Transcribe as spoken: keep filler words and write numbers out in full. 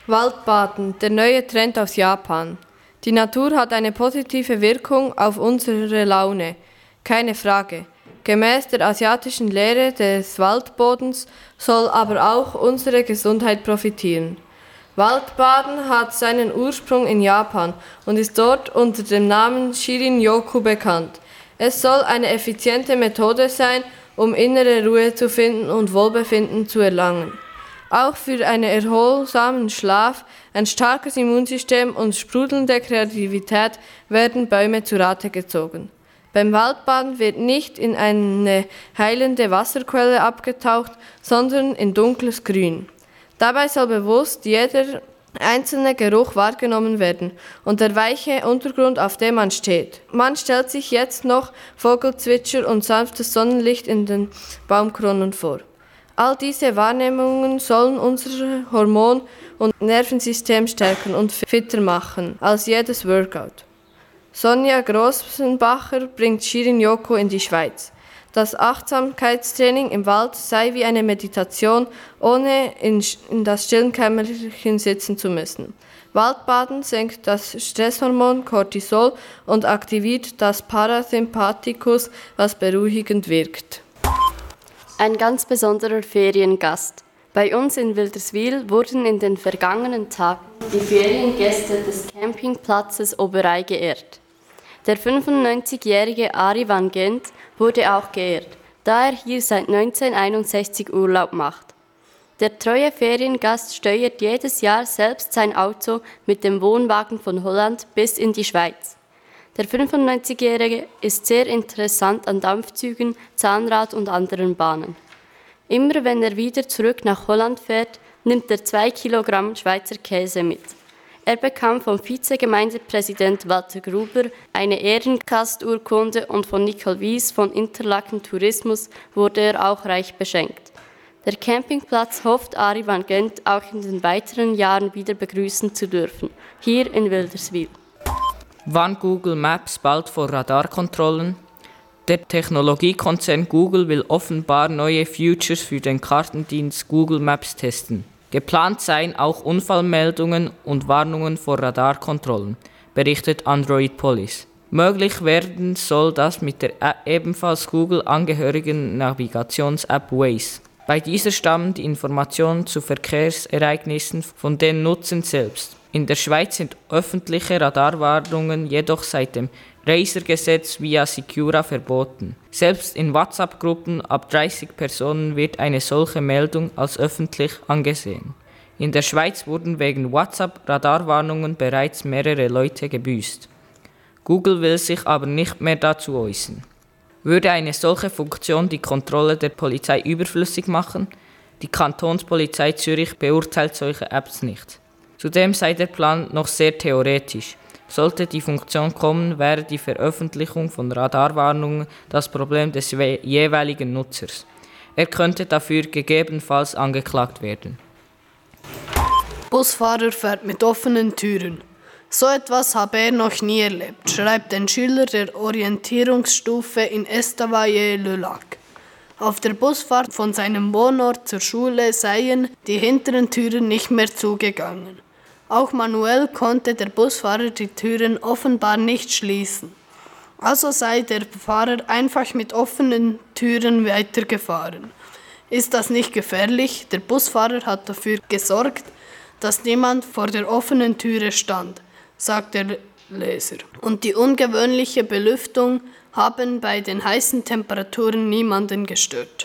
Waldbaden, der neue Trend aus Japan. Die Natur hat eine positive Wirkung auf unsere Laune, keine Frage. Gemäß der asiatischen Lehre des Waldbodens soll aber auch unsere Gesundheit profitieren. Waldbaden hat seinen Ursprung in Japan und ist dort unter dem Namen Shirin-Yoku bekannt. Es soll eine effiziente Methode sein, um innere Ruhe zu finden und Wohlbefinden zu erlangen. Auch für einen erholsamen Schlaf, ein starkes Immunsystem und sprudelnde Kreativität werden Bäume zu Rate gezogen. Beim Waldbaden wird nicht in eine heilende Wasserquelle abgetaucht, sondern in dunkles Grün. Dabei soll bewusst jeder einzelne Geruch wahrgenommen werden und der weiche Untergrund, auf dem man steht. Man stellt sich jetzt noch Vogelzwitscher und sanftes Sonnenlicht in den Baumkronen vor. All diese Wahrnehmungen sollen unser Hormon- und Nervensystem stärken und fitter machen als jedes Workout. Sonja Grossenbacher bringt Shirin-Yoku in die Schweiz. Das Achtsamkeitstraining im Wald sei wie eine Meditation, ohne in, in das stillen Kämmerchen sitzen zu müssen. Waldbaden senkt das Stresshormon Cortisol und aktiviert das Parasympathikus, was beruhigend wirkt. Ein ganz besonderer Feriengast. Bei uns in Wilderswil wurden in den vergangenen Tagen die Feriengäste des Campingplatzes Oberei geehrt. Der fünfundneunzigjährige Ari van Gent wurde auch geehrt, da er hier seit neunzehnhunderteinundsechzig Urlaub macht. Der treue Feriengast steuert jedes Jahr selbst sein Auto mit dem Wohnwagen von Holland bis in die Schweiz. Der fünfundneunzigjährige ist sehr interessant an Dampfzügen, Zahnrad und anderen Bahnen. Immer wenn er wieder zurück nach Holland fährt, nimmt er zwei Kilogramm Schweizer Käse mit. Er bekam vom Vizegemeindepräsident Walter Gruber eine Ehrengasturkunde und von Nicole Wies von Interlaken Tourismus wurde er auch reich beschenkt. Der Campingplatz hofft Ari van Gent auch in den weiteren Jahren wieder begrüßen zu dürfen, hier in Wilderswil. Warnt Google Maps bald vor Radarkontrollen? Der Technologiekonzern Google will offenbar neue Features für den Kartendienst Google Maps testen. Geplant seien auch Unfallmeldungen und Warnungen vor Radarkontrollen, berichtet Android Police. Möglich werden soll das mit der ebenfalls Google angehörigen Navigations-App Waze. Bei dieser stammen die Informationen zu Verkehrsereignissen von den Nutzern selbst. In der Schweiz sind öffentliche Radarwarnungen jedoch seit dem Razer-Gesetz via Secura verboten. Selbst in WhatsApp-Gruppen ab dreißig Personen wird eine solche Meldung als öffentlich angesehen. In der Schweiz wurden wegen WhatsApp-Radarwarnungen bereits mehrere Leute gebüßt. Google will sich aber nicht mehr dazu äußern. Würde eine solche Funktion die Kontrolle der Polizei überflüssig machen? Die Kantonspolizei Zürich beurteilt solche Apps nicht. Zudem sei der Plan noch sehr theoretisch. Sollte die Funktion kommen, wäre die Veröffentlichung von Radarwarnungen das Problem des jeweiligen Nutzers. Er könnte dafür gegebenenfalls angeklagt werden. Busfahrer fährt mit offenen Türen. So etwas habe er noch nie erlebt, schreibt ein Schüler der Orientierungsstufe in Estavayer-le-Lac. Auf der Busfahrt von seinem Wohnort zur Schule seien die hinteren Türen nicht mehr zugegangen. Auch manuell konnte der Busfahrer die Türen offenbar nicht schließen. Also sei der Fahrer einfach mit offenen Türen weitergefahren. Ist das nicht gefährlich? Der Busfahrer hat dafür gesorgt, dass niemand vor der offenen Türe stand, sagt der Leser. Und die ungewöhnliche Belüftung haben bei den heißen Temperaturen niemanden gestört.